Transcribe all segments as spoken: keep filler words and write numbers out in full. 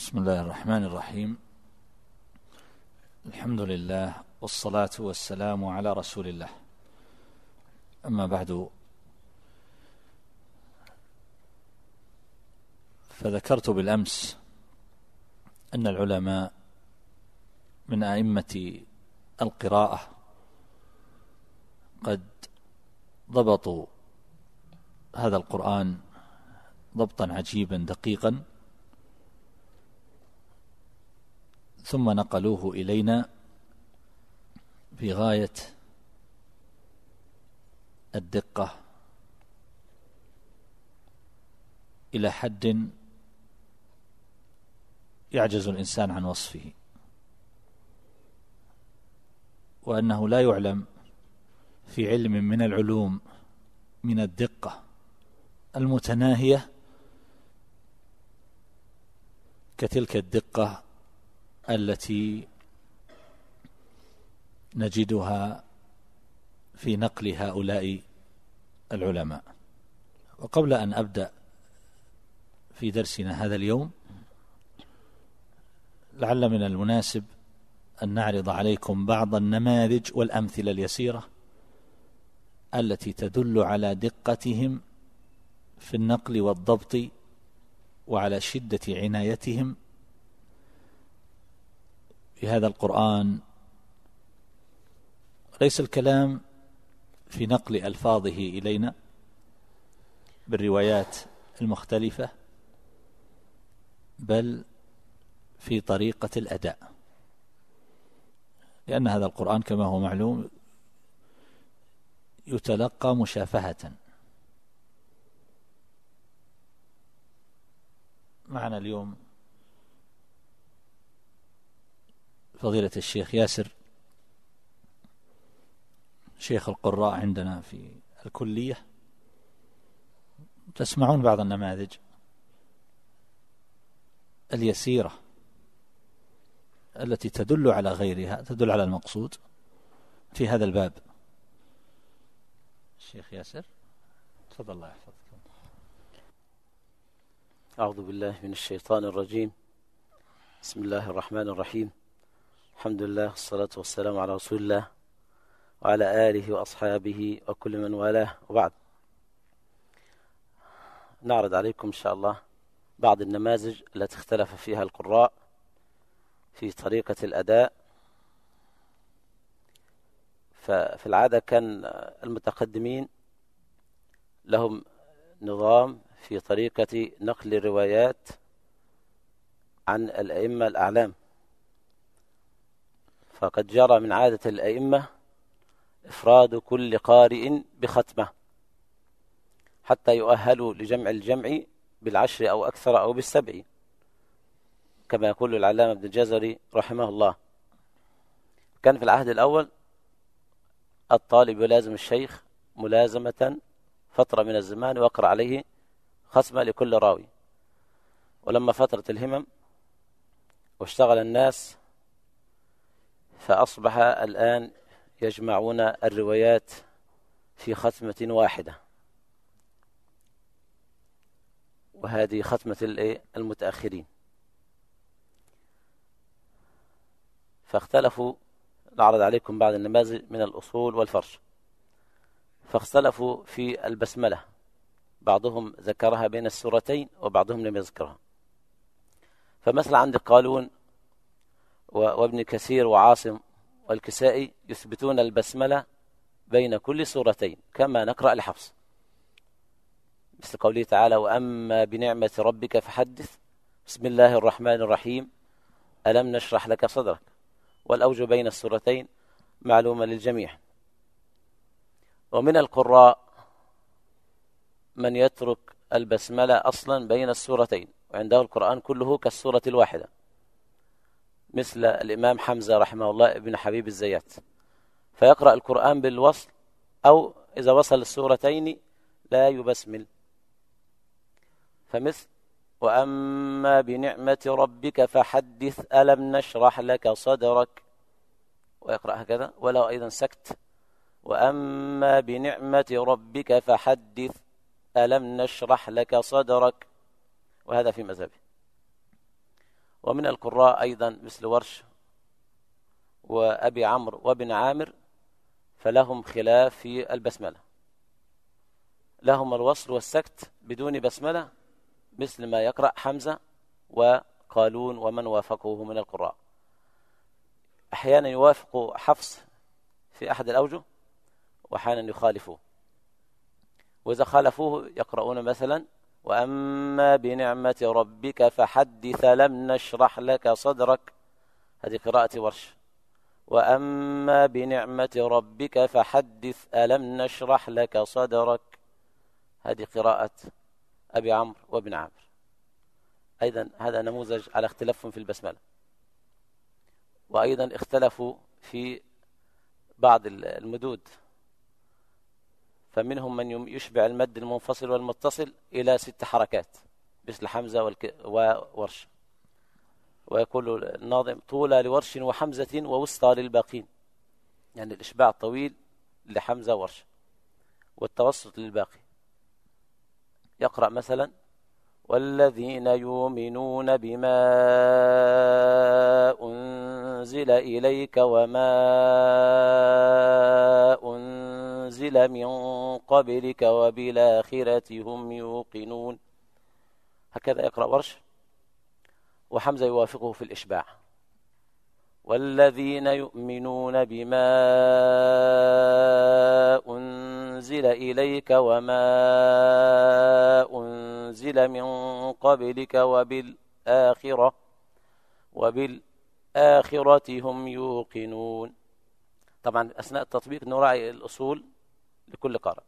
بسم الله الرحمن الرحيم. الحمد لله والصلاة والسلام على رسول الله. أما بعد، فذكرت بالأمس أن العلماء من أئمة القراءة قد ضبطوا هذا القرآن ضبطا عجيبا دقيقا، ثم نقلوه إلينا في غاية الدقة إلى حد يعجز الإنسان عن وصفه، وأنه لا يعلم في علم من العلوم من الدقة المتناهية كتلك الدقة التي نجدها في نقل هؤلاء العلماء. وقبل أن أبدأ في درسنا هذا اليوم، لعل من المناسب أن نعرض عليكم بعض النماذج والأمثلة اليسيرة التي تدل على دقتهم في النقل والضبط وعلى شدة عنايتهم في هذا القرآن. ليس الكلام في نقل ألفاظه إلينا بالروايات المختلفة، بل في طريقة الأداء، لأن هذا القرآن كما هو معلوم يتلقى مشافهة. معنا اليوم فضيلة الشيخ ياسر، شيخ القراء عندنا في الكلية. تسمعون بعض النماذج اليسيرة التي تدل على غيرها، تدل على المقصود في هذا الباب. الشيخ ياسر تفضل، الله يحفظك. أعوذ بالله من الشيطان الرجيم. بسم الله الرحمن الرحيم. الحمد لله والصلاة والسلام على رسول الله وعلى آله وأصحابه وكل من والاه، وبعد. نعرض عليكم إن شاء الله بعض النماذج التي اختلف فيها القراء في طريقة الأداء. ففي العادة كان المتقدمين لهم نظام في طريقة نقل الروايات عن الأئمة الأعلام، فقد جرى من عادة الأئمة إفراد كل قارئ بختمة حتى يؤهلوا لجمع الجمع بالعشر أو أكثر أو بالسبع، كما يقول العلامة ابن الجزري رحمه الله. كان في العهد الأول الطالب يلازم الشيخ ملازمة فترة من الزمان ويقرأ عليه ختمة لكل راوي، ولما فترة الهمم واشتغل الناس فأصبح الآن يجمعون الروايات في ختمة واحدة، وهذه ختمة المتأخرين. فاختلفوا، نعرض عليكم بعض النماذج من الأصول والفرش. فاختلفوا في البسملة، بعضهم ذكرها بين السورتين وبعضهم لم يذكرها. فمثل عند قالون وابن كثير وعاصم والكسائي يثبتون البسملة بين كل سورتين كما نقرأ لحفص، مثل قوله تعالى: وأما بنعمة ربك فحدث، بسم الله الرحمن الرحيم، ألم نشرح لك صدرك. والأوجه بين السورتين معلومة للجميع. ومن القراء من يترك البسملة أصلا بين السورتين وعنده القرآن كله كالسورة الواحدة، مثل الإمام حمزة رحمه الله ابن حبيب الزيات، فيقرأ القرآن بالوصل، أو إذا وصل السورتين لا يبسمل. فمثل وأما بنعمة ربك فحدث ألم نشرح لك صدرك، ويقرأ هكذا. وله أيضا سكت: وأما بنعمة ربك فحدث ألم نشرح لك صدرك، وهذا في مذهبه. ومن القراء أيضا مثل ورش وأبي عمرو وابن عامر فلهم خلاف في البسملة، لهم الوصل والسكت بدون بسملة مثل ما يقرأ حمزة وقالون ومن وافقه من القراء. أحيانا يوافق حفص في أحد الأوجه وأحيانا يخالفوه، وإذا خالفوه يقرؤون مثلا وأما بنعمة ربك فحدث لم نشرح لك صدرك، هذه قراءة ورش. وأما بنعمة ربك فحدث ألم نشرح لك صدرك، هذه قراءة أبي عمرو وابن عامر. أيضا هذا نموذج على اختلافهم في البسملة. وأيضا اختلفوا في بعض المدود، فمنهم من يشبع المد المنفصل والمتصل إلى ست حركات مثل حمزة وورش، ويقول الناظم طول لورش وحمزة ووسطى للباقين، يعني الإشباع الطويل لحمزة وورش والتوسط للباقي. يقرأ مثلا والذين يؤمنون بما أنزل إليك وما أنزل من قبلك وبالآخرة هم يوقنون، هكذا يقرأ ورش، وحمزة يوافقه في الإشباع. والذين يؤمنون بما أنزل إليك وما أنزل من قبلك وبالآخرة وبالآخرة هم يوقنون. طبعا أثناء التطبيق نراعي الأصول لكل قارئ.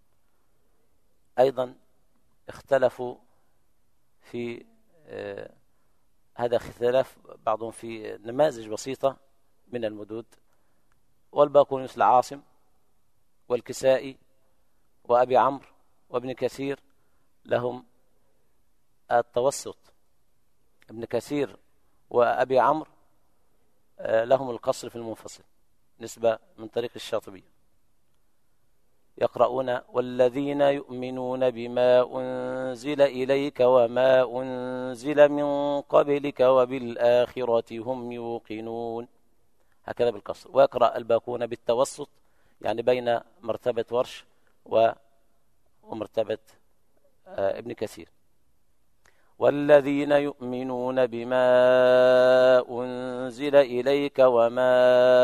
أيضا اختلفوا في آه هذا اختلاف بعضهم في نماذج بسيطة من المدود، والباقون مثل عاصم والكسائي وأبي عمرو وابن كثير لهم التوسط، ابن كثير وأبي عمرو لهم القصر في المنفصل نسبة من طريق الشاطبي. يقرؤون والذين يؤمنون بما أنزل إليك وما أنزل من قبلك وبالآخرة هم يوقنون، هكذا بالقصر. ويقرأ الباقون بالتوسط، يعني بين مرتبة ورش ومرتبة ابن كثير. والذين يؤمنون بما أنزل إليك وما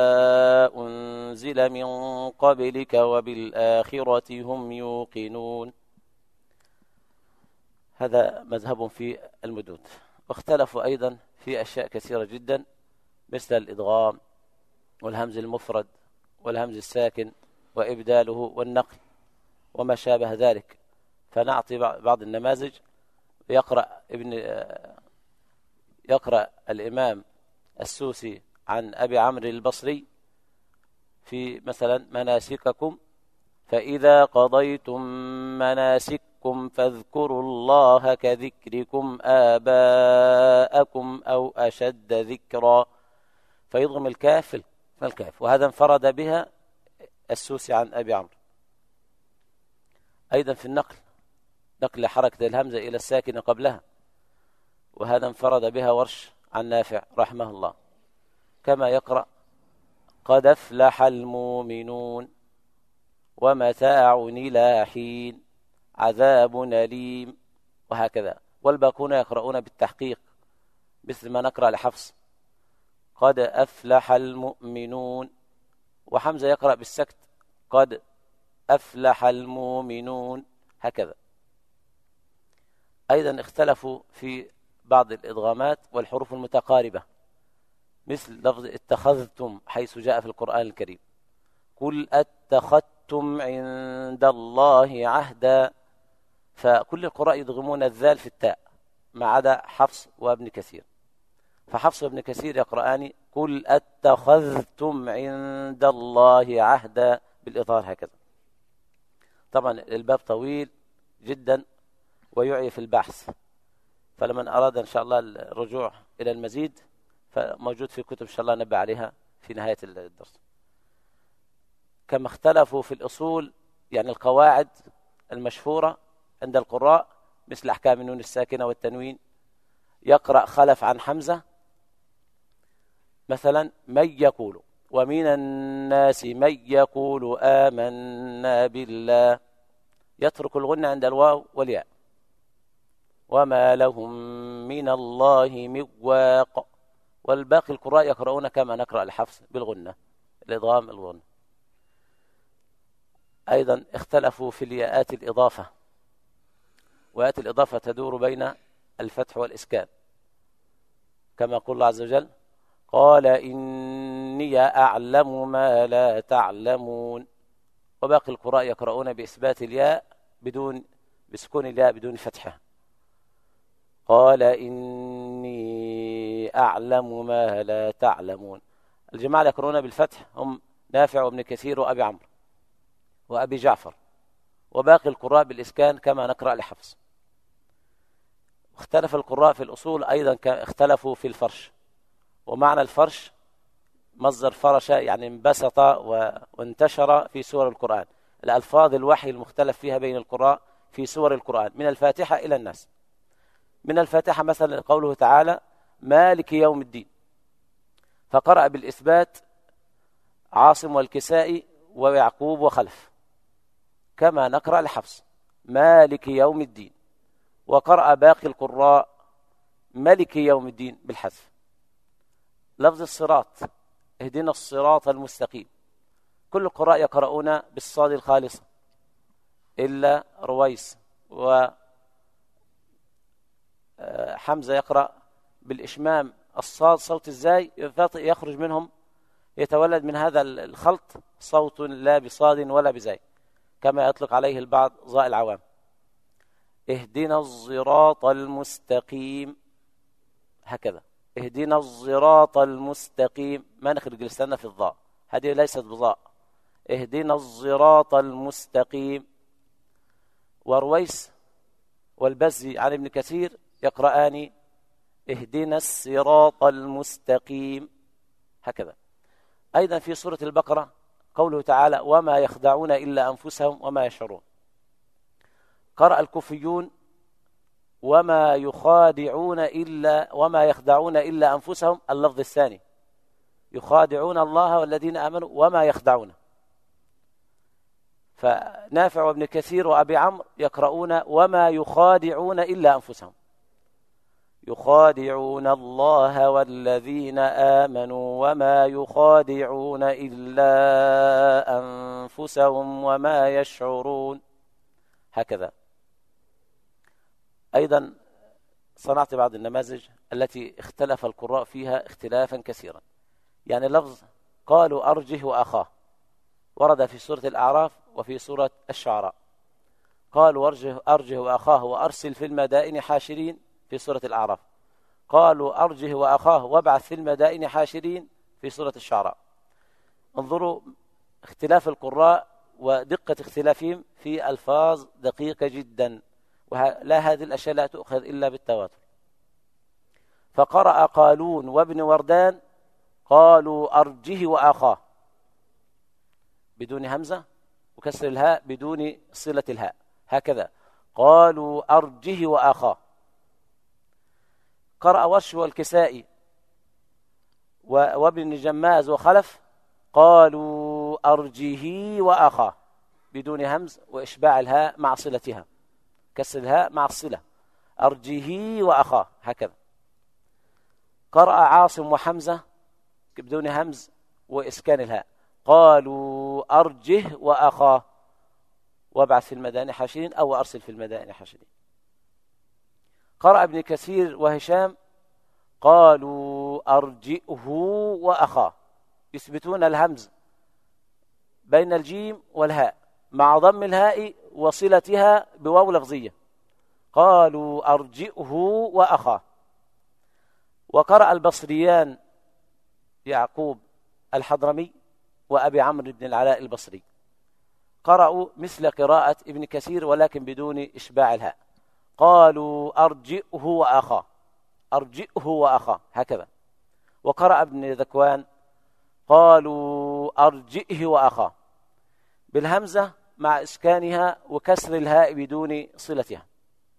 أنزل من قبلك وبالآخرة هم يوقنون، هذا مذهب في المدود. واختلفوا أيضا في أشياء كثيرة جدا مثل الإدغام والهمز المفرد والهمز الساكن وإبداله والنقل وما شابه ذلك. فنعطي بعض النماذج. يقرأ ابن يقرأ الإمام السوسي عن أبي عمرو البصري في مثلا مناسككم فإذا قضيتم مناسككم فاذكروا الله كذكركم آباءكم أو أشد ذكرا، فيضغم الكاف في الكاف، وهذا انفرد بها السوسي عن أبي عمرو. أيضا في النقل نقل حركة الهمزة إلى الساكن قبلها، وهذا انفرد بها ورش عن نافع رحمه الله. كما يقرأ قد أفلح المؤمنون ومتاع إلى حين عذاب أليم، وهكذا. والباقون يقرؤون بالتحقيق مثل ما نقرأ لحفص قد أفلح المؤمنون، وحمزة يقرأ بالسكت قد أفلح المؤمنون، هكذا. أيضا اختلفوا في بعض الإدغامات والحروف المتقاربة مثل لفظ اتخذتم حيث جاء في القرآن الكريم قل اتخذتم عند الله عهدا، فكل القراء يدغمون الذال في التاء ما عدا حفص وابن كثير. فحفص وابن كثير يقرآن قل اتخذتم عند الله عهدا بالإظهار هكذا. طبعا الباب طويل جدا ويعي في البحث، فلمن أراد إن شاء الله الرجوع إلى المزيد فموجود في كتب إن شاء الله نبه عليها في نهاية الدرس. كما اختلفوا في الأصول، يعني القواعد المشهورة عند القراء مثل أحكام النون الساكنة والتنوين. يقرأ خلف عن حمزة مثلا من يقول، ومن الناس من يقول آمنا بالله، يترك الغنة عند الواو والياء. وما لهم من الله من واق، والباقي القراء يقرؤون كما نقرأ الحفص بالغنة، الإضغام الغنة. أيضا اختلفوا في الياءات الإضافة، وياءات الإضافة تدور بين الفتح والإسكان، كما يقول الله عز وجل قال إني أعلم ما لا تعلمون، وباقي القراء يقرؤون بإثبات الياء بدون بسكون الياء بدون فتحها. قال إني أعلم ما لا تعلمون. الجماعة يقرؤون بالفتح هم نافع وابن كثير وأبي عمرو وأبي جعفر، وباقي القراء بالإسكان كما نقرأ لحفص. اختلف القراء في الأصول أيضا، اختلفوا في الفرش، ومعنى الفرش مصدر فرش يعني انبسط وانتشر في سور القرآن، الألفاظ الوحي المختلف فيها بين القراء في سور القرآن من الفاتحة إلى الناس. من الفاتحة مثلا قوله تعالى مالك يوم الدين، فقرأ بالإثبات عاصم والكسائي ويعقوب وخلف كما نقرأ لحفص مالك يوم الدين، وقرأ باقي القراء ملك يوم الدين بالحذف. لفظ الصراط اهدنا الصراط المستقيم، كل القراء يقرؤون بالصاد الخالصة إلا رويس، وحمزة يقرأ بالإشمام الصاد صوت الزاي يخرج منهم، يتولد من هذا الخلط صوت لا بصاد ولا بزاي، كما يطلق عليه البعض ظاء العوام. اهدنا الصراط المستقيم، هكذا اهدنا الصراط المستقيم، ما نخرج لساننا في الضاء، هذه ليست بضاء. اهدنا الصراط المستقيم. ورويس والبزي عن ابن كثير يقرآن اهدنا الصراط المستقيم، هكذا. أيضا في سورة البقرة قوله تعالى وما يخدعون إلا أنفسهم وما يشعرون، قرأ الكوفيون وما يخادعون إلا وما يخدعون إلا أنفسهم، اللفظ الثاني يخادعون الله والذين آمنوا وما يخدعون. فنافع وابن كثير وأبي عمرو يقرؤون وما يخادعون إلا أنفسهم، يخادعون الله والذين آمنوا وما يخادعون إلا أنفسهم وما يشعرون، هكذا. أيضا صنعت بعض النماذج التي اختلف القراء فيها اختلافا كثيرا. يعني لفظ قالوا أرجه وأخاه ورد في سورة الأعراف وفي سورة الشعراء. قالوا أرجه, أرجه وأخاه وأرسل في المدائن حاشرين في سورة الأعراف. قالوا أرجه وأخاه وابعث في المدائن حاشرين في سورة الشعراء. انظروا اختلاف القراء ودقة اختلافهم في ألفاظ دقيقة جدا، ولا هذه الأشياء لا تؤخذ إلا بالتواتر. فقرأ قالون وابن وردان قالوا أرجه وأخاه بدون همزة وكسر الهاء بدون صلة الهاء، هكذا قالوا أرجه وأخاه. قرأ ورش والكسائي وابن جماز وخلف قالوا أرجه وأخاه بدون همز وإشباع الهاء مع صلتها، كسر الهاء مع الصلة، أرجه وأخاه، هكذا. قرأ عاصم وحمزة بدون همز وإسكان الهاء قالوا أرجه وأخاه وابعث في المدائن حاشرين أو أرسل في المدائن حاشرين. قرأ ابن كثير وهشام قالوا أرجئه وأخاه، يثبتون الهمز بين الجيم والهاء مع ضم الهاء وصلتها بواو لفظية، قالوا أرجئه وأخاه. وقرأ البصريان يعقوب الحضرمي وأبي عمرو بن العلاء البصري قرأوا مثل قراءة ابن كثير ولكن بدون إشباع الهاء، قالوا أرجئه وأخاه، أرجئه وأخاه، هكذا. وقرأ ابن ذكوان قالوا أرجئه وأخاه بالهمزة مع إسكانها وكسر الهاء بدون صلتها.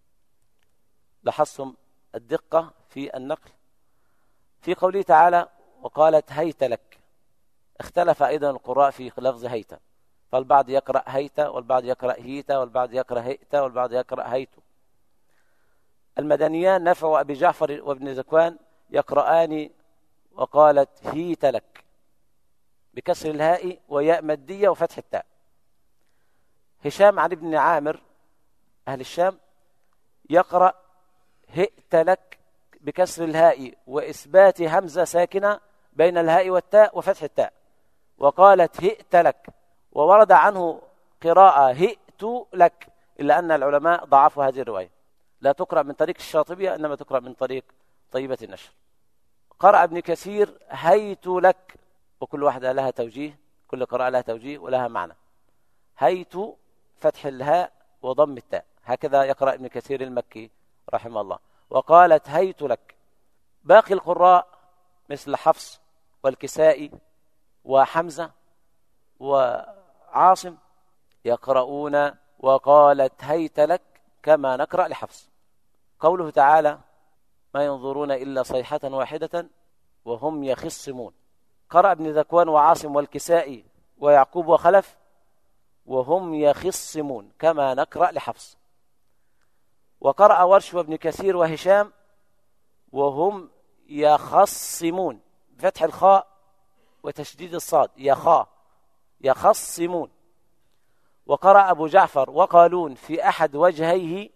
لاحظتم الدقة في النقل. في قوله تعالى وقالت هيت لك. اختلف أيضا القراء في لفظ هيت، فالبعض يقرأ هيت والبعض يقرأ هيت والبعض يقرأ هيت والبعض يقرأ هيت. المدنيان نافع وأبي جعفر وابن ذكوان يقرآن وقالت هيت لك بكسر الهاء وياء مادية وفتح التاء. هشام عن ابن عامر أهل الشام يقرأ هئت لك بكسر الهاء وإثبات همزة ساكنة بين الهاء والتاء وفتح التاء، وقالت هئت لك. وورد عنه قراءة هئت لك، إلا أن العلماء ضعفوا هذه الرواية، لا تقرأ من طريق الشاطبية إنما تقرأ من طريق طيبة النشر. قرأ ابن كثير هيت لك، وكل واحدة لها توجيه، كل قراءة لها توجيه ولها معنى. هيت فتح الهاء وضم التاء، هكذا يقرأ ابن كثير المكي رحمه الله. وقالت هيت لك. باقي القراء مثل حفص والكسائي وحمزة وعاصم يقرؤون وقالت هيت لك كما نقرأ لحفص. قوله تعالى ما ينظرون إلا صيحة واحدة وهم يخصمون. قرأ ابن ذكوان وعاصم والكسائي ويعقوب وخلف وهم يخصمون كما نقرأ لحفص. وقرأ ورش وابن كثير وهشام وهم يخصمون بفتح الخاء وتشديد الصاد يخا يخصمون. وقرأ أبو جعفر وقالون في أحد وجهيه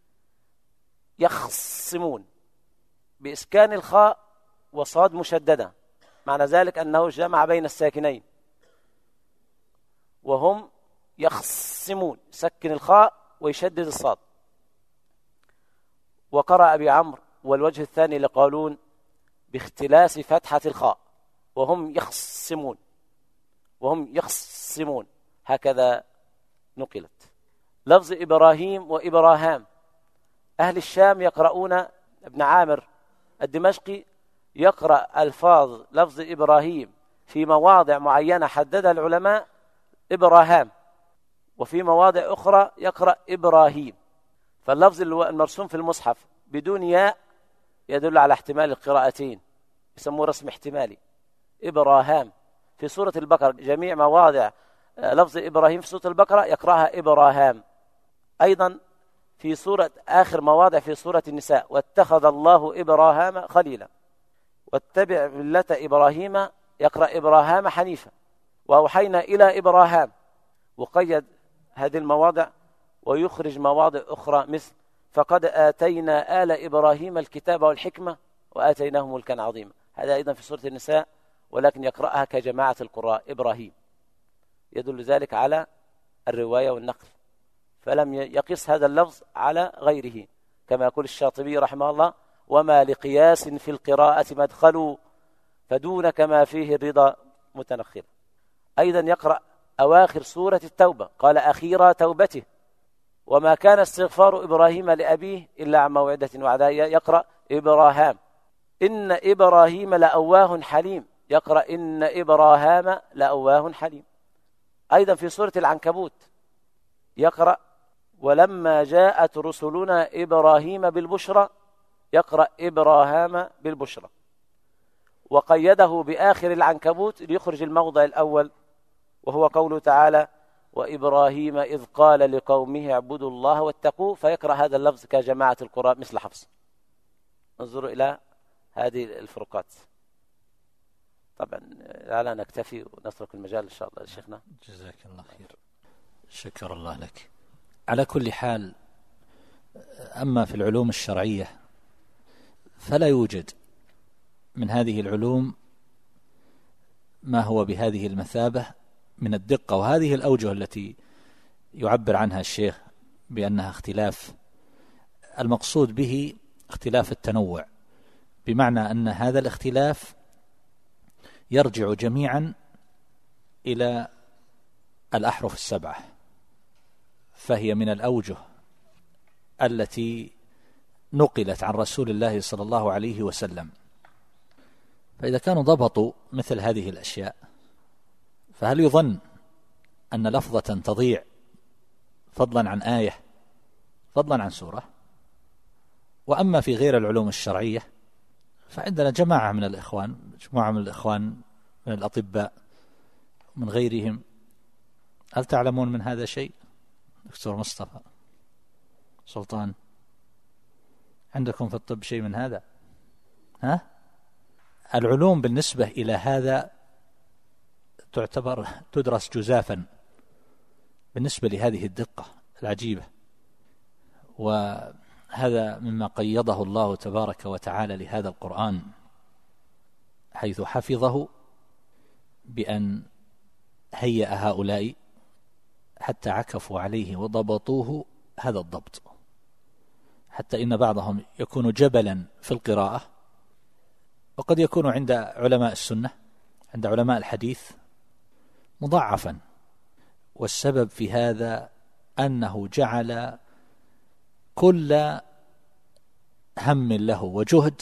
يخصمون بإسكان الخاء وصاد مشددة، معنى ذلك أنه جمع بين الساكنين. وهم يخصمون سكن الخاء ويشدد الصاد. وقرأ أبي عمرو والوجه الثاني لقالون باختلاس فتحة الخاء وهم يخصمون وهم يخصمون، هكذا نقلت. لفظ إبراهيم وإبراهام. أهل الشام يقرؤون ابن عامر الدمشقي يقرأ ألفاظ لفظ إبراهيم في مواضع معينة حددها العلماء إبراهام، وفي مواضع أخرى يقرأ إبراهيم. فاللفظ المرسوم في المصحف بدون ياء يدل على احتمال القراءتين، يسموه رسم احتمالي إبراهام. في سورة البقرة جميع مواضع لفظ إبراهيم في سورة البقرة يقرأها إبراهام. أيضا في سورة آخر مواضع في سورة النساء واتخذ الله إبراهام خليلا. واتبع ملة إبراهيم يقرأ إبراهام حنيفا. وأوحينا إلى إبراهام. وقيد هذه المواضع ويخرج مواضع أخرى مثل فقد آتينا آل إبراهيم الكتاب والحكمة وآتيناهم ملكا عظيما. هذا أيضا في سورة النساء، ولكن يقرأها كجماعة القراء إبراهيم، يدل ذلك على الرواية والنقل، فلم يقص هذا اللفظ على غيره، كما يقول الشاطبي رحمه الله وما لقياس في القراءة مدخل فدونك ما فيه الرضا متنخل. أيضا يقرأ أواخر سورة التوبة قال أخيرا توبته وما كان استغفار إبراهيم لأبيه إلا عن موعدة وعدها يقرأ إبراهام. إن إبراهيم لأواه حليم يقرأ إن إبراهام لأواه حليم. أيضا في سورة العنكبوت يقرأ ولما جاءت رسلنا إبراهيم بالبشرى يقرأ إبراهام بالبشرى. وقيده بآخر العنكبوت ليخرج الموضع الأول وهو قوله تعالى وإبراهيم إذ قال لقومه اعبدوا الله واتقوه، فيقرأ هذا اللفظ كجماعة القراء مثل حفص. انظروا إلى هذه الفروقات. طبعا لا نكتفي ونترك المجال إن شاء الله لشيخنا. جزاك الله خير، شكر الله لك. على كل حال، أما في العلوم الشرعية فلا يوجد من هذه العلوم ما هو بهذه المثابة من الدقة، وهذه الأوجه التي يعبر عنها الشيخ بأنها اختلاف، المقصود به اختلاف التنوع، بمعنى أن هذا الاختلاف يرجع جميعا إلى الأحرف السبعة، فهي من الأوجه التي نقلت عن رسول الله صلى الله عليه وسلم. فإذا كانوا ضبطوا مثل هذه الأشياء فهل يظن أن لفظة تضيع فضلا عن آية فضلا عن سورة؟ وأما في غير العلوم الشرعية فعندنا جماعة من الإخوان جماعة من الإخوان من الأطباء من غيرهم. هل تعلمون من هذا شيء؟ دكتور مصطفى سلطان، عندكم في الطب شيء من هذا؟ ها؟ العلوم بالنسبة إلى هذا تعتبر تدرس جزافا بالنسبة لهذه الدقة العجيبة، وهذا مما قيضه الله تبارك وتعالى لهذا القرآن، حيث حفظه بأن هيأ هؤلاء حتى عكفوا عليه وضبطوه هذا الضبط، حتى إن بعضهم يكون جبلا في القراءة، وقد يكون عند علماء السنة عند علماء الحديث مضاعفا. والسبب في هذا أنه جعل كل هم له وجهد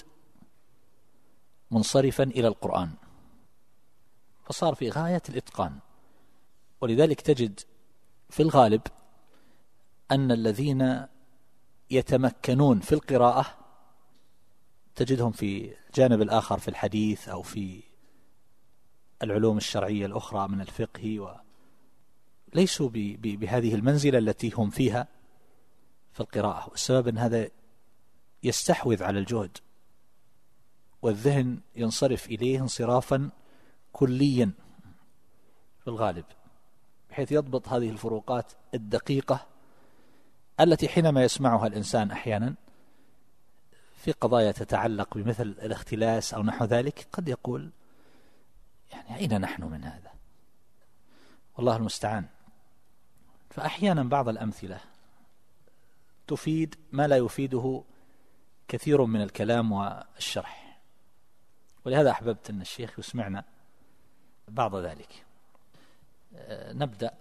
منصرفا إلى القرآن، فصار في غاية الإتقان. ولذلك تجد في الغالب أن الذين يتمكنون في القراءة تجدهم في الجانب الآخر في الحديث أو في العلوم الشرعية الأخرى من الفقه، وليسوا بهذه المنزلة التي هم فيها في القراءة. والسبب أن هذا يستحوذ على الجهد، والذهن ينصرف إليه انصرافا كليا في الغالب، بحيث يضبط هذه الفروقات الدقيقة التي حينما يسمعها الإنسان أحيانا في قضايا تتعلق بمثل الاختلاس أو نحو ذلك قد يقول يعني أين نحن من هذا؟ والله المستعان. فأحيانا بعض الأمثلة تفيد ما لا يفيده كثير من الكلام والشرح، ولهذا أحببت أن الشيخ يسمعنا بعض ذلك. نبدأ.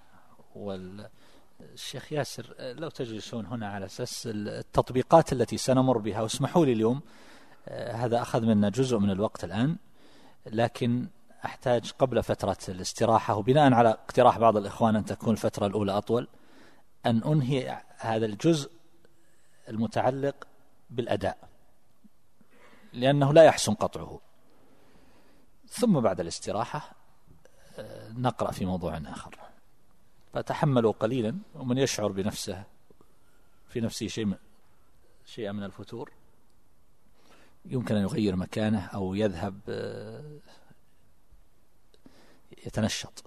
والشيخ ياسر لو تجلسون هنا على أساس التطبيقات التي سنمر بها، واسمحوا لي اليوم هذا أخذ منا جزء من الوقت الآن، لكن أحتاج قبل فترة الاستراحة، وبناء على اقتراح بعض الإخوان أن تكون الفترة الأولى أطول، أن أنهي هذا الجزء المتعلق بالأداء لأنه لا يحسن قطعه، ثم بعد الاستراحة نقرأ في موضوع آخر. فتحملوا قليلا، ومن يشعر بنفسه في نفسه شيء شيء من الفتور يمكن أن يغير مكانه أو يذهب يتنشط.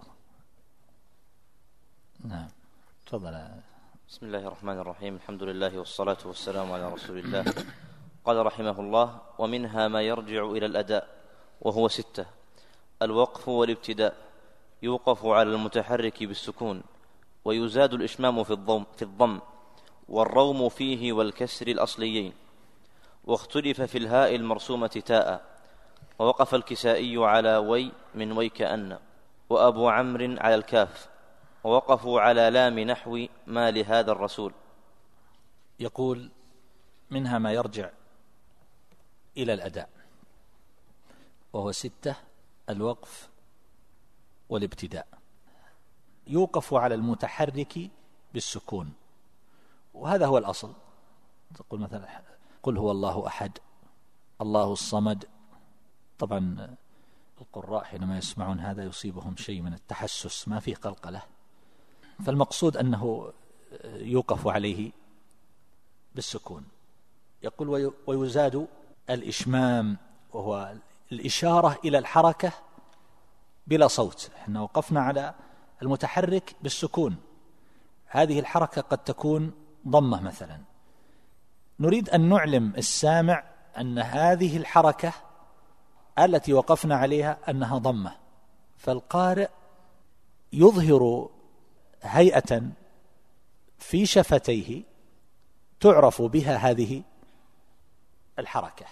نعم تفضل. بسم الله الرحمن الرحيم. الحمد لله والصلاة والسلام على رسول الله. قال رحمه الله: ومنها ما يرجع إلى الأداء وهو ستة: الوقف والابتداء، يوقف على المتحرك بالسكون، ويزاد الإشمام في الضم, في الضم والروم فيه والكسر الأصليين، واختلف في الهاء المرسومة تاء، ووقف الكسائي على وي من وي كأن، وأبو عمرو على الكاف، ووقفوا على لام نحو ما لهذا الرسول. يقول: منها ما يرجع إلى الأداء وهو ستة: الوقف والابتداء، يوقف على المتحرك بالسكون، وهذا هو الأصل. تقول مثلا: قل هو الله أحد، الله الصمد. طبعا القراء حينما يسمعون هذا يصيبهم شيء من التحسس، ما فيه قلقلة، فالمقصود أنه يوقف عليه بالسكون. يقول: ويزاد الإشمام، وهو الإشارة إلى الحركة بلا صوت. احنا وقفنا على المتحرك بالسكون، هذه الحركة قد تكون ضمة مثلا، نريد أن نعلم السامع أن هذه الحركة التي وقفنا عليها أنها ضمة، فالقارئ يظهر هيئة في شفتيه تعرف بها هذه الحركة،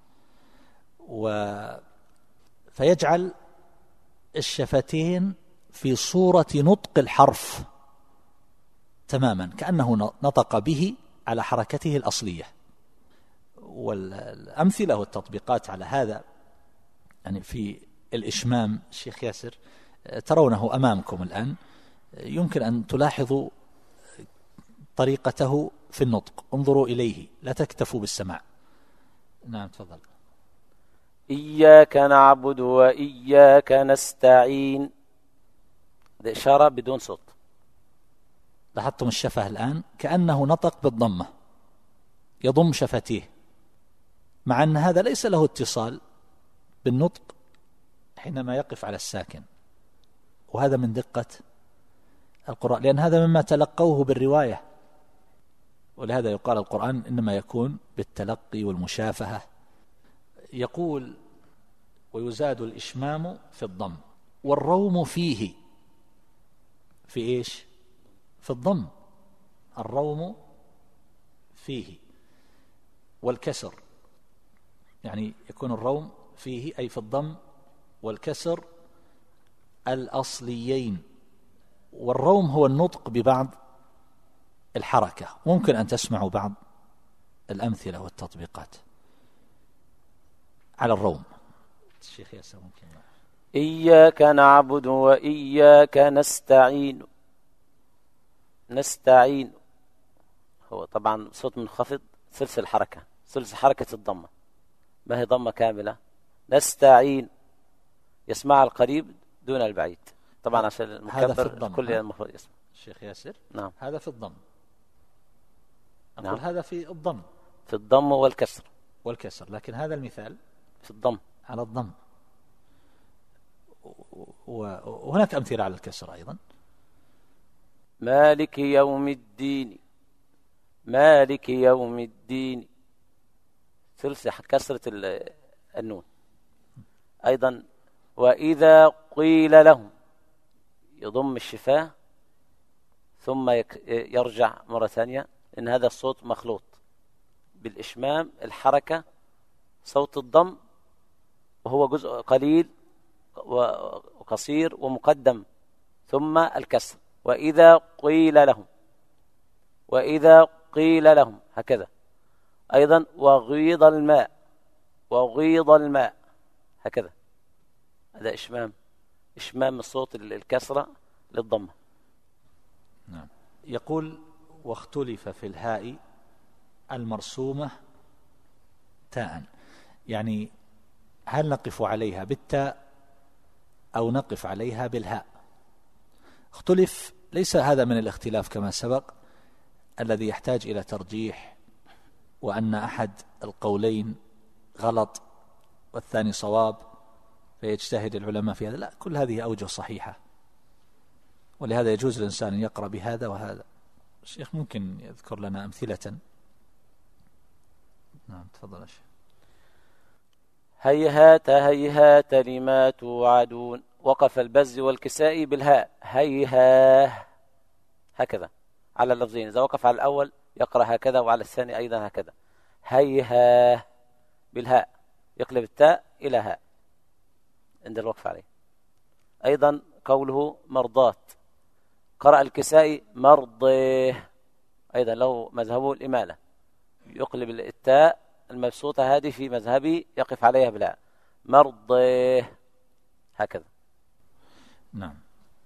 فيجعل الشفتين في صورة نطق الحرف تماما، كأنه نطق به على حركته الأصلية. والأمثلة والتطبيقات على هذا يعني في الإشمام، الشيخ ياسر ترونه أمامكم الآن، يمكن أن تلاحظوا طريقته في النطق، انظروا إليه لا تكتفوا بالسماع. نعم تفضل. إياك نعبد وإياك نستعين، هذه إشارة بدون صوت. لاحظتم الشفة الآن كأنه نطق بالضمة، يضم شفتيه، مع أن هذا ليس له اتصال بالنطق حينما يقف على الساكن. وهذا من دقة القرآن، لأن هذا مما تلقوه بالرواية، ولهذا يقال القرآن إنما يكون بالتلقي والمشافهة. يقول ويزاد الإشمام في الضم، والروم فيه في إيش؟ في الضم، الروم فيه، والكسر يعني يكون الروم فيه أي في الضم والكسر الأصليين. والروم هو النطق ببعض الحركة. ممكن أن تسمعوا بعض الأمثلة والتطبيقات على الروم. الشيخ ياسر ممكن. إياك نعبد وإياك نستعين. نستعين هو طبعا صوت منخفض ثلث الحركة، ثلث حركة الضمة، ما هي ضمة كاملة. نستعين يسمع القريب دون البعيد طبعا عشان المكبر كل المفروض يسمع. الشيخ ياسر نعم هذا في الضم. أقول نعم. هذا في الضم، في الضم والكسر والكسر، لكن هذا المثال في الضم على الضم، وهناك أمثلة على الكسر أيضا. مالك يوم الدين. مالك يوم الدين ثلث كسرة النون. أيضا وإذا قيل لهم يضم الشفاه ثم يرجع مرة ثانية، إن هذا الصوت مخلوط بالإشمام، الحركة صوت الضم وهو جزء قليل وقصير ومقدم، ثم الكسر. وإذا قيل لهم، وإذا قيل لهم هكذا. أيضا وغيض الماء، وغيض الماء هكذا. هذا إشمام، إشمام الصوت الكسرة للضمة. نعم. يقول واختلف في الهاء المرسومة تاء، يعني هل نقف عليها بالتاء أو نقف عليها بالهاء؟ اختلف، ليس هذا من الاختلاف كما سبق الذي يحتاج إلى ترجيح، وأن أحد القولين غلط والثاني صواب فيجتهد العلماء في هذا. لا، كل هذه أوجه صحيحة، ولهذا يجوز الإنسان أن يقرأ بهذا وهذا. الشيخ ممكن يذكر لنا أمثلة؟ نعم تفضل يا شيخ. هيهات هيهات لما توعدون. وقف البز والكسائي بالهاء، هيهاه هكذا على اللفظين. إذا وقف على الأول يقرأ هكذا، وعلى الثاني أيضا هكذا. هيهاه بالهاء، يقلب التاء إلى هاء عند الوقف عليه. أيضا قوله مرضات، قرأ الكسائي مرضيه، أيضا له مذهبه الإمالة، يقلب التاء المبسوطة هذه في مذهبي يقف عليها بالهاء، مرضيه هكذا. نعم.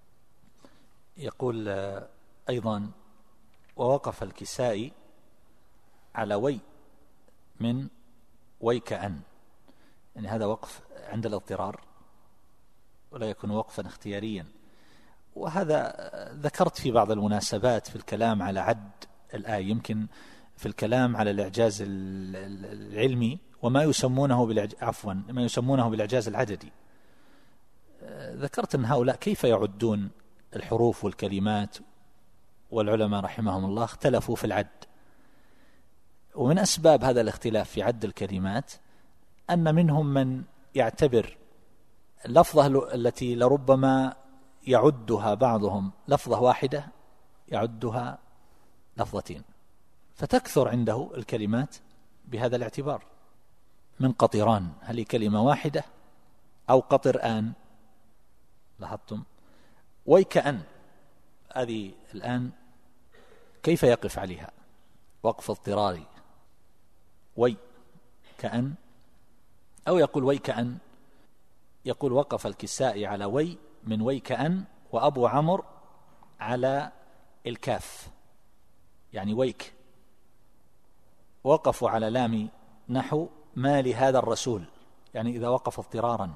يقول أيضا ووقف الكسائي على وي من ويكأن، يعني هذا وقف عند الاضطرار ولا يكون وقفا اختياريا. وهذا ذكرت في بعض المناسبات في الكلام على عد الآية، يمكن في الكلام على الإعجاز العلمي وما يسمونه بالعج... عفوا ما يسمونه بالإعجاز العددي. ذكرت أن هؤلاء كيف يعدون الحروف والكلمات، والعلماء رحمهم الله اختلفوا في العد. ومن أسباب هذا الاختلاف في عد الكلمات أن منهم من يعتبر اللفظة التي لربما يعدها بعضهم لفظة واحدة يعدها لفظتين، فتكثر عنده الكلمات بهذا الاعتبار. من قطران، هل هي كلمة واحدة أو قطرآن؟ لاحظتم؟ ويكأن هذه الآن كيف يقف عليها؟ وقف اضطراري، وي كأن، أو يقول ويكأن. يقول وقف الكسائي على وي من ويكأن، وأبو عمرو على الكاف يعني ويك. وقفوا على لام نحو ما لهذا الرسول، يعني إذا وقف اضطرارا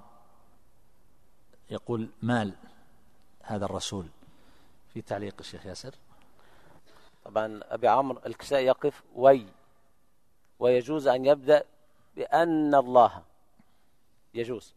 يقول مال هذا الرسول. في تعليق الشيخ ياسر. طبعا أبي عمرو الكسائي يقف وي، ويجوز أن يبدأ بأن الله، يجوز.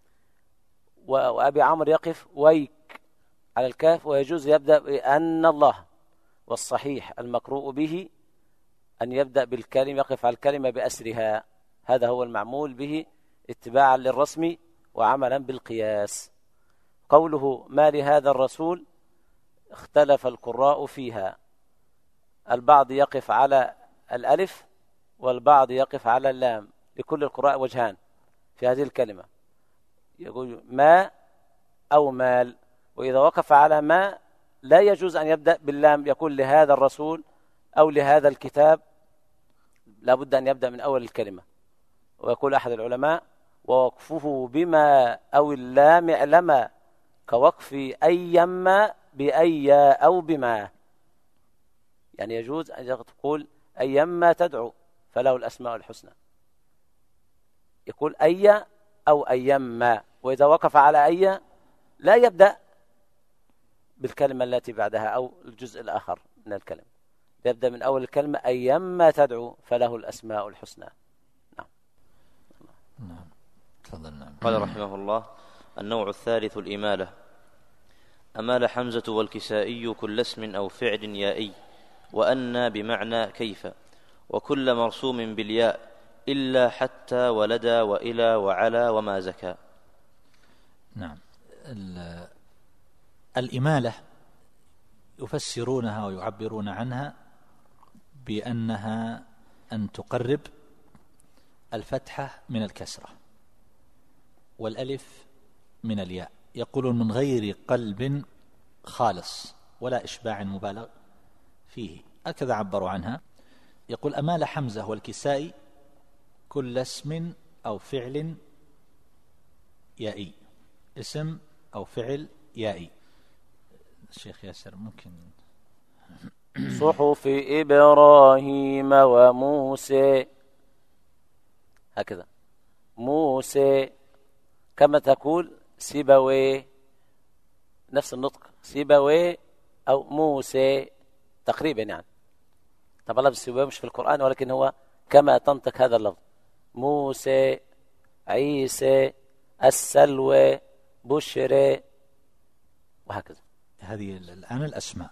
وأبي عمرو يقف ويك على الكاف، ويجوز يبدأ بأن الله. والصحيح المقروء به أن يبدأ بالكلمة، يقف على الكلمة بأسرها، هذا هو المعمول به اتباعا للرسم وعملا بالقياس. قوله ما لهذا الرسول اختلف القراء فيها، البعض يقف على الألف والبعض يقف على اللام، لكل القراء وجهان في هذه الكلمة، يقول ما أو مال. وإذا وقف على ما لا يجوز أن يبدأ باللام، يقول لهذا الرسول أو لهذا الكتاب، لا بد أن يبدأ من أول الكلمة. ويقول أحد العلماء ووقفه بما أو اللام اعلما كوقف أيما بأي أو بما، يعني يجوز أن تقول أيما تدعو فله الأسماء الحسنى، يقول أي أو أيما. وإذا وقف على أي لا يبدأ بالكلمة التي بعدها أو الجزء الآخر من الكلمة، يبدأ من أول الكلمة أيما تدعو فله الأسماء الحسنى. نعم. نعم. تفضل. نعم. قال رحمه الله: النوع الثالث الإمالة. أمال حمزة والكسائي كل اسم أو فعل يائي، وأن بمعنى كيف، وكل مرسوم بالياء إلا حتى ولدى وإلى وعلى وما زكى. نعم. الإمالة يفسرونها ويعبرون عنها بأنها أن تقرب الفتحة من الكسرة والألف من الياء، يقولون من غير قلب خالص ولا إشباع مبالغ فيه، هكذا عبروا عنها. يقول أمال حمزة والكسائي كل اسم أو فعل يائي، اسم أو فعل يائي. الشيخ ياسر ممكن. صحف إبراهيم وموسى، هكذا موسى، كما تقول سيبوي، نفس النطق سيبوي أو موسى تقريبا يعني. طبعا لفظ سيبوي مش في القرآن، ولكن هو كما تنطق هذا اللفظ، موسى، عيسى، السلوى، بشرى، وهكذا. هذه الآن الأسماء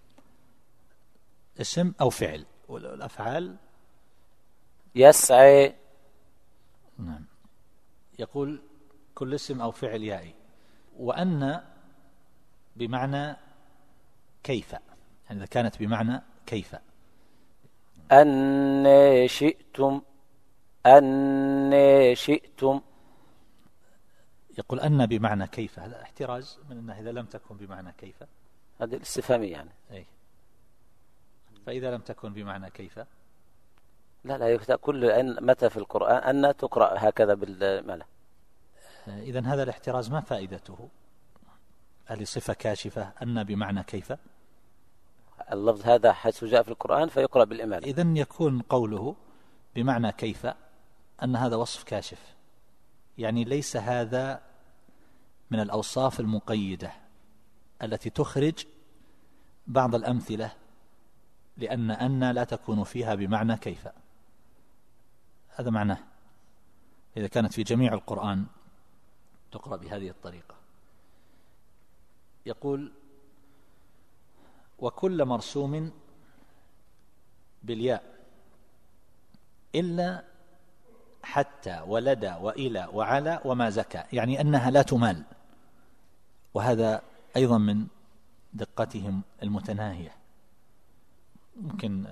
اسم أو فعل، والأفعال يسعى. نعم. يقول كل اسم أو فعل يائي، وأن بمعنى كيف، يعني إذا كانت بمعنى كيف. أن شئتم، أن شئتم. يقول أن بمعنى كيف، هذا احتراز من أنه إذا لم تكن بمعنى كيف، هذه الاستفهامية يعني. أي. فإذا لم تكن بمعنى كيف لا لا يكتب كل أن متى في القرآن أن تقرأ هكذا بالمعنى. إذن هذا الاحتراز ما فائدته؟ هل صفة كاشفة أن بمعنى كيف؟ اللفظ هذا حيث جاء في القرآن فيقرأ بالإمالة. إذن يكون قوله بمعنى كيف أن هذا وصف كاشف، يعني ليس هذا من الأوصاف المقيدة التي تخرج بعض الأمثلة، لأن أن لا تكون فيها بمعنى كيف. هذا معناه إذا كانت في جميع القرآن تقرأ بهذه الطريقة. يقول وكل مرسوم بالياء إلا حتى ولدى وإلى وعلى وما زكى، يعني أنها لا تمال، وهذا أيضا من دقتهم المتناهية. ممكن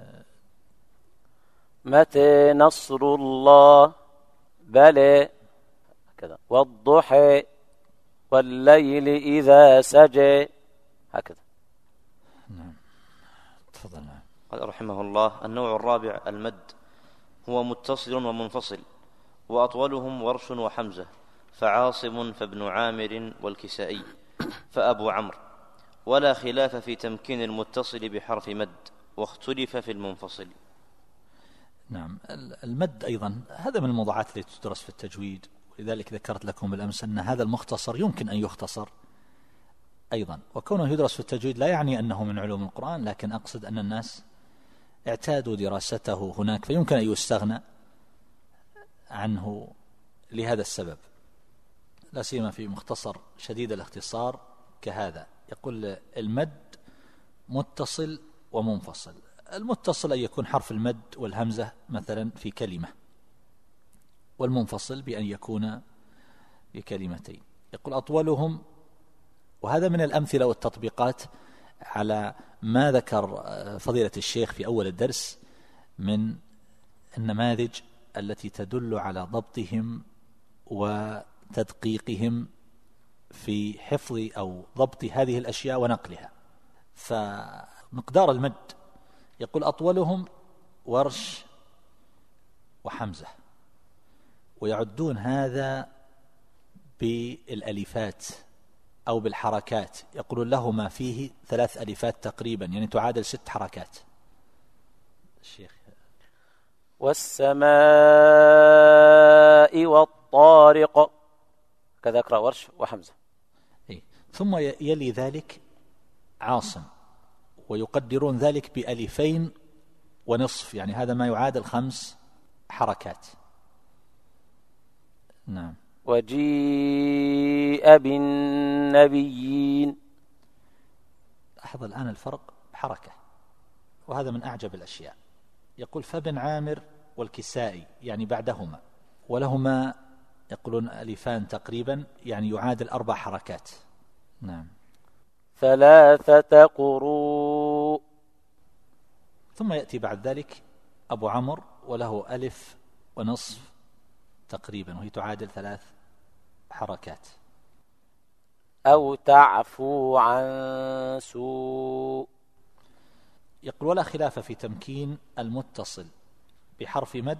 متى نصر الله بلى هكذا، والضحى والليل إذا سجى هكذا. نعم. تفضل. قال رحمه الله: النوع الرابع المد، هو متصل ومنفصل، وأطولهم ورش وحمزة، فعاصم فابن عامر والكسائي فأبو عمرو، ولا خلاف في تمكين المتصل بحرف مد، واختلف في المنفصل. نعم. المد أيضا هذا من الموضوعات التي تدرس في التجويد لذلك ذكرت لكم بالأمس أن هذا المختصر يمكن أن يختصر أيضا، وكونه يدرس في التجويد لا يعني أنه من علوم القرآن، لكن أقصد أن الناس اعتادوا دراسته هناك، فيمكن أن يستغنى عنه لهذا السبب، لا سيما في مختصر شديد الاختصار كهذا. يقول المد متصل ومنفصل. المتصل أن يكون حرف المد والهمزة مثلا في كلمة، والمنفصل بأن يكون بكلمتين. يقول أطولهم، وهذا من الأمثلة والتطبيقات على ما ذكر فضيلة الشيخ في أول الدرس من النماذج التي تدل على ضبطهم وتدقيقهم في حفظ أو ضبط هذه الأشياء ونقلها. فمقدار المد يقول أطولهم ورش وحمزة، ويعدون هذا بالألفات أو بالحركات، يقولون له ما فيه ثلاث ألفات تقريبا، يعني تعادل ست حركات. الشيخ والسماء والطارق، كذا اقرأ ورش وحمزة. إيه؟ ثم يلي ذلك عاصم، ويقدرون ذلك بألفين ونصف، يعني هذا ما يعادل خمس حركات. نعم. وجيء بالنبيين، لاحظ الآن الفرق بحركة، وهذا من أعجب الأشياء. يقول فابن عامر والكسائي يعني بعدهما، ولهما يقولون ألفان تقريبا، يعني يعادل أربع حركات. نعم. ثلاثة قروء، ثم يأتي بعد ذلك أبو عمرو وله ألف ونصف تقريبا، وهي تعادل ثلاث حركات. أو تعفو عن سوء. يقول ولا خلاف في تمكين المتصل بحرف مد،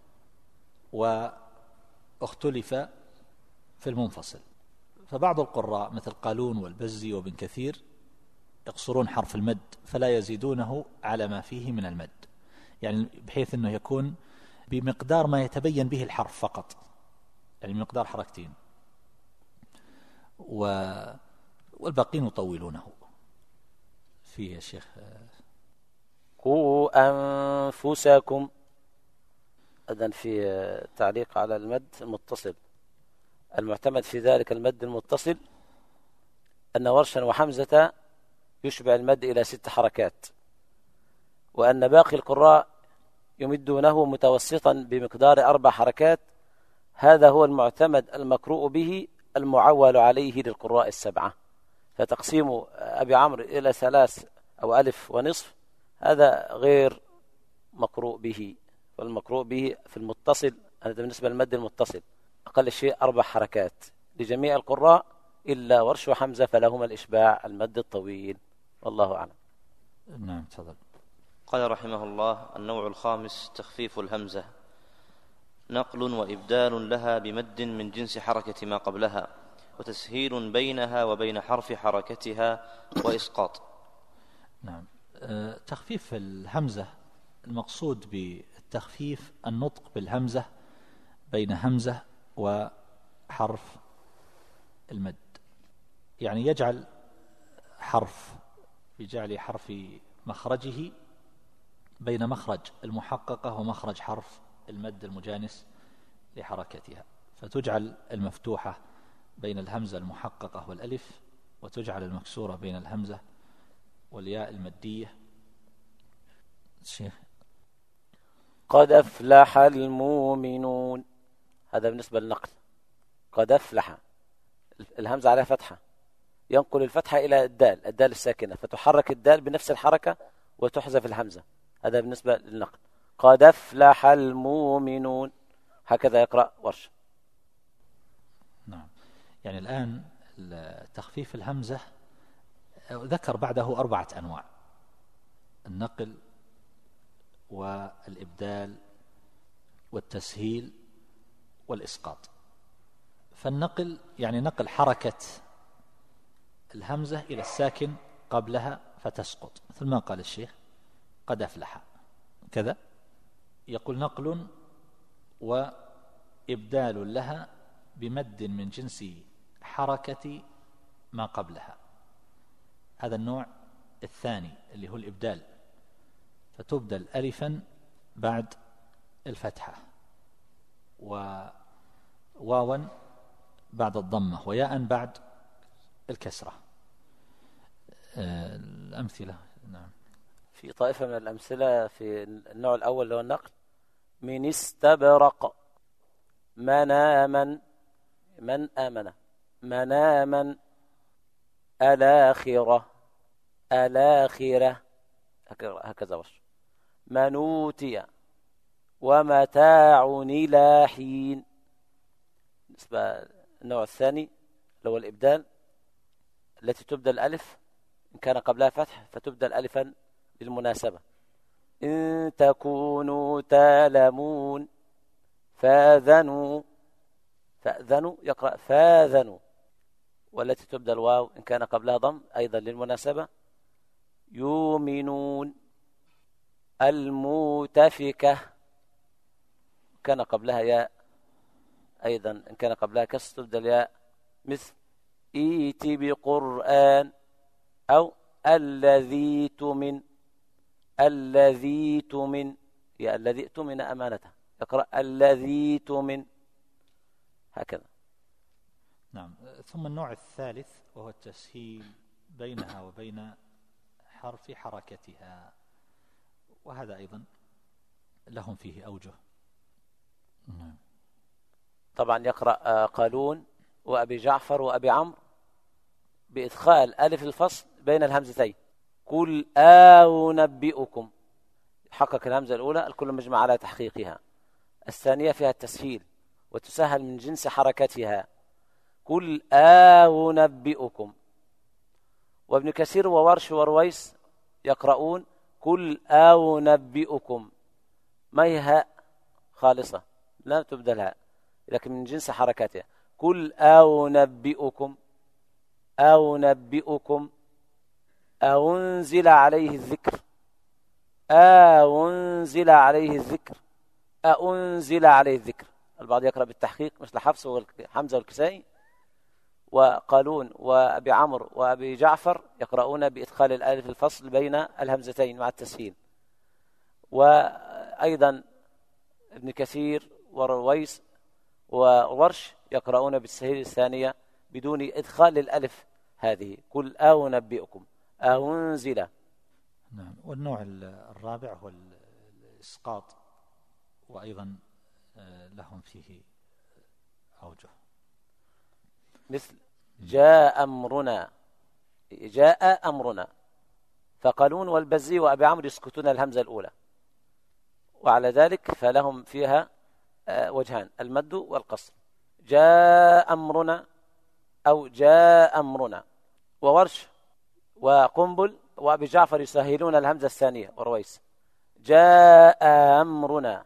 واختلف في المنفصل. فبعض القراء مثل قالون والبزي وابن كثير يقصرون حرف المد فلا يزيدونه على ما فيه من المد، يعني بحيث أنه يكون بمقدار ما يتبين به الحرف فقط، يعني مقدار حركتين، والباقين يطولونه. فيه يا شيخ قوا أنفسكم. إذن في تعليق على المد المتصل، المعتمد في ذلك المد المتصل أن ورشا وحمزة يشبع المد إلى ست حركات، وأن باقي القراء يمدونه متوسطا بمقدار أربع حركات. هذا هو المعتمد المقروء به المعول عليه للقراء السبعة. فتقسيم أبي عمرو إلى ثلاث أو ألف ونصف هذا غير مقروء به، والمقروء به في المتصل هذا بالنسبة للمد المتصل أقل شيء أربع حركات لجميع القراء إلا ورش وحمزة فلهما الإشباع المد الطويل، والله أعلم. نعم تفضل. قال رحمه الله: النوع الخامس تخفيف الهمزة، نقل وإبدال لها بمد من جنس حركة ما قبلها، وتسهيل بينها وبين حرف حركتها، وإسقاط. نعم. أه تخفيف الهمزة، المقصود بالتخفيف النطق بالهمزة بين همزة وحرف المد، يعني يجعل حرف بجعل حرف مخرجه بين مخرج المحققة ومخرج حرف المد المجانس لحركتها، فتجعل المفتوحة بين الهمزة المحققة والألف، وتجعل المكسورة بين الهمزة والياء المدية. شيخ قد أفلح المؤمنون، هذا بالنسبة للنقل. قد أفلح الهمزة عليها فتحة، ينقل الفتحة إلى الدال الدال الساكنة، فتحرك الدال بنفس الحركة وتحذف الهمزة. هذا بالنسبة للنقل. قد أفلح المؤمنون، هكذا يقرأ ورش. نعم. يعني الآن تخفيف الهمزة ذكر بعده أربعة أنواع: النقل والإبدال والتسهيل والإسقاط. فالنقل يعني نقل حركة الهمزة إلى الساكن قبلها فتسقط، مثل ما قال الشيخ قد أفلح كذا. يقول نقل وإبدال لها بمد من جنس حركة ما قبلها. هذا النوع الثاني اللي هو الإبدال، فتبدل ألفا بعد الفتحة، وواوا بعد الضمة، وياء بعد الكسرة. الأمثلة نعم. في طائفة من الأمثلة في النوع الأول اللي هو النقل: من استبرق مناما، من آمن مناما، الآخرة الآخرة، هكذا وش، منوتي، ومتاع إلى حين. بالنسبة النوع الثاني اللي هو الإبدال، التي تبدل ألف إن كان قبلها فتح فتبدل ألفا للمناسبة. إن تكونوا تعلمون فاذنوا، فاذنوا يقرأ فاذنوا. والتي تبدل واو إن كان قبلها ضم أيضا للمناسبة. يؤمنون. المؤتفكة كان قبلها ياء أيضا إن كان قبلها كسر تبدل ياء، مثل إيتي بقرآن، أو الذي تؤمن، الذي تؤمن، يا الذي تؤمن أمانته يقرأ الذي تؤمن، هكذا. نعم. ثم النوع الثالث وهو التسهيل بينها وبين حرف حركتها، وهذا أيضا لهم فيه أوجه. نعم. طبعا يقرأ قالون وأبي جعفر وأبي عمرو بإدخال ألف الفصل بين الهمزتين. قل أنبئكم، حقق الهمزة الأولى، الكل مجمع على تحقيقها. الثانية فيها التسهيل وتسهل من جنس حركتها. قل أنبئكم. وابن كثير وورش ورويس يقرؤون قل أنبئكم، ما هي هاء خالصة لا تبدلها، لكن من جنس حركاتها. قل أنبئكم، أنبئكم، أنزل عليه الذكر، أنزل عليه الذكر، أنزل عليه الذكر. البعض يقرأ بالتحقيق مثل حفص وحمزة والكسائي، وقالون وأبي عمرو وأبي جعفر يقرؤون بإدخال الألف الفصل بين الهمزتين مع التسهيل. وأيضا ابن كثير ورويس وورش يقرؤون بالتسهيل الثانية بدون إدخال الألف هذه. قل أنبئكم، أنزل. نعم. والنوع الرابع هو الإسقاط، وأيضا لهم فيه أوجه، مثل جاء أمرنا، جاء أمرنا، فقالون والبزي وأبي عمرو يسكتون الهمزة الأولى، وعلى ذلك فلهم فيها وجهان: المد والقصر. جاء أمرنا أو جاء أمرنا. وورش وقنبل وأبي جعفر يسهلون الهمزة الثانية ورويس: جاء أمرنا،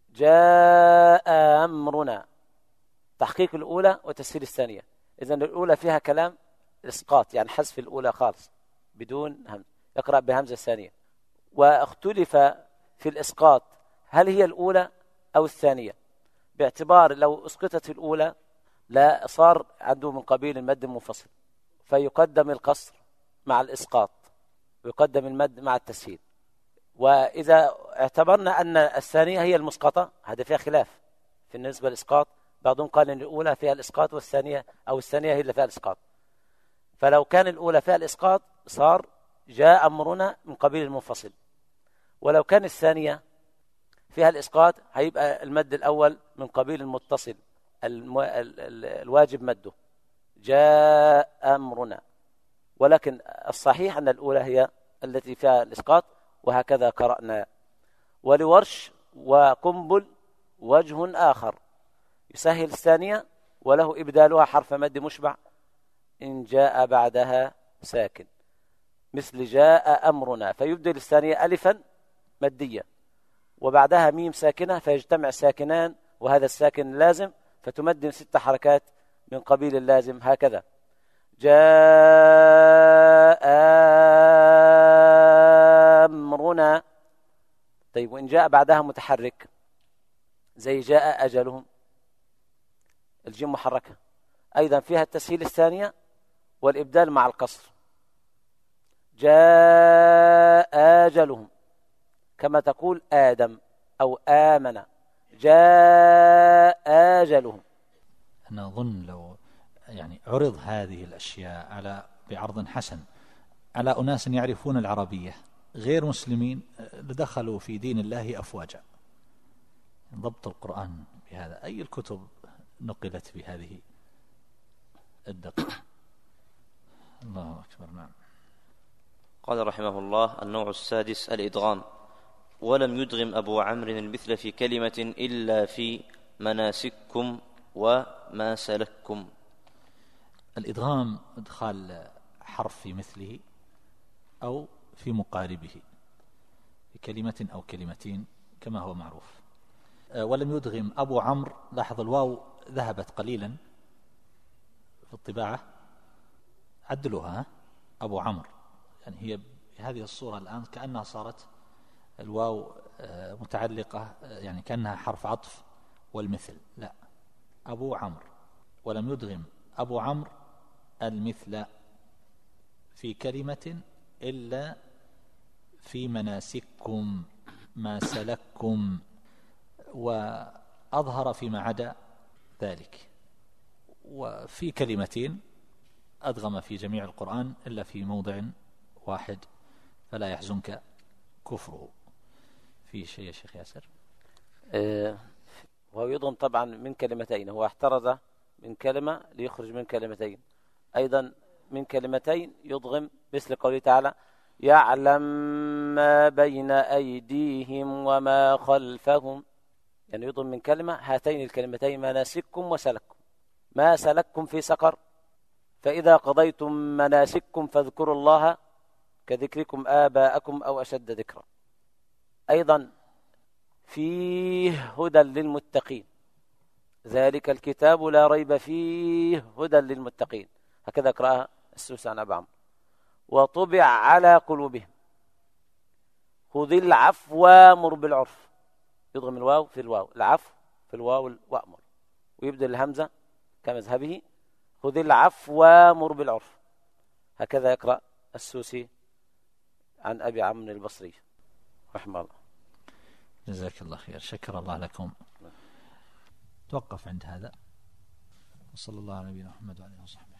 جاء أمرنا، تحقيق الأولى وتسهيل الثانية. إذن الأولى فيها كلام إسقاط، يعني حذف الأولى خالص بدون همزة، يقرأ بهمزة الثانية. واختلف في الإسقاط هل هي الأولى أو الثانية، باعتبار لو أسقطت الأولى لا صار عنده من قبيل المد المنفصل، فيقدم القصر مع الإسقاط ويقدم المد مع التسهيل. وإذا اعتبرنا أن الثانية هي المسقطة، هذا فيها خلاف في النسبة للإسقاط. بعضهم قال أن الأولى فيها الإسقاط والثانية أو الثانية هي اللي فيها الإسقاط. فلو كان الأولى فيها الإسقاط صار جاء أمرنا من قبيل المنفصل، ولو كان الثانية فيها الإسقاط هيبقى المد الأول من قبيل المتصل المو... ال... ال... الواجب مده جاء أمرنا. ولكن الصحيح أن الأولى هي التي فيها الإسقاط، وهكذا قرأنا. ولورش وقنبل وجه آخر يسهل الثانية وله إبدالها حرف مد مشبع إن جاء بعدها ساكن، مثل جاء أمرنا، فيبدل الثانية ألفا مدية وبعدها ميم ساكنة فيجتمع ساكنان، وهذا الساكن لازم فتمد ست حركات من قبيل اللازم، هكذا جاء أمرنا. طيب وإن جاء بعدها متحرك زي جاء أجلهم، الجيم محركة، أيضا فيها التسهيل الثانية والإبدال مع القصر. جاء آجلهم كما تقول آدم أو آمن، جاء آجلهم. أنا أظن لو يعني عرض هذه الأشياء على بعرض حسن على أناس يعرفون العربية غير مسلمين لدخلوا في دين الله أفواجا. ضبط القرآن بهذا، أي الكتب نقلت بهذه الدقة؟ الله أكبر. نعم. قال رحمه الله: النوع السادس الإدغام. ولم يدغم أبو عمرو المثل في كلمة إلا في مناسككم وما سلككم. الإدغام إدخال حرف في مثله أو في مقاربه في كلمة أو كلمتين كما هو معروف. ولم يدغم أبو عمرو، لاحظ الواو ذهبت قليلا في الطباعة، عدلوها أبو عمرو، يعني هي بهذه الصورة الآن كأنها صارت الواو متعلقة، يعني كأنها حرف عطف والمثل، لا، أبو عمرو. ولم يدغم أبو عمرو المثل في كلمة إلا في مناسككم ما سلككم، وأظهر فيما عدا ذلك. وفي كلمتين أدغم في جميع القرآن إلا في موضع واحد، فلا يحزنك كفره. في شيء يا شيخ ياسر؟ آه وهو يضغم طبعا من كلمتين، هو احترز من كلمة ليخرج من كلمتين. أيضا من كلمتين يضغم مثل قوله تعالى: يعلم ما بين أيديهم وما خلفهم، يعني يضغم من كلمة هاتين الكلمتين مناسككم وسلككم. ما سلككم في سقر، فإذا قضيتم مناسككم فاذكروا الله كذكركم آباءكم أو أشد ذكرا. أيضا فيه هدى للمتقين، ذلك الكتاب لا ريب فيه هدى للمتقين، هكذا قرأها السوسي عن أبي عمرو. وطبع على قلوبهم، خذ العفو وامر بالعرف، يضغم الواو في الواو، العفو في الواو وأمر، ويبدل الهمزة كمذهبه، خذ العفو وامر بالعرف، هكذا يقرأ السوسي عن أبي عمرو البصري رحمه الله. جزاك الله خير، شكر الله لكم. توقف عند هذا، وصلى الله على نبينا محمد وعلى اله وصحبه.